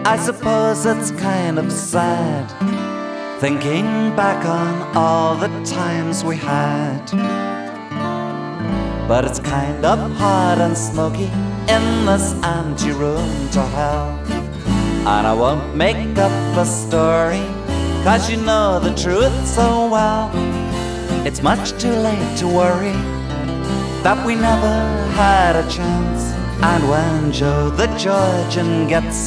I suppose it's kind of sad, thinking back on all the times we had. But it's kind of hot and smoky in this empty room to hell. And I won't make up a story, 'cause you know the truth so well. It's much too late to worry that we never had a chance. And when Joe the Georgian gets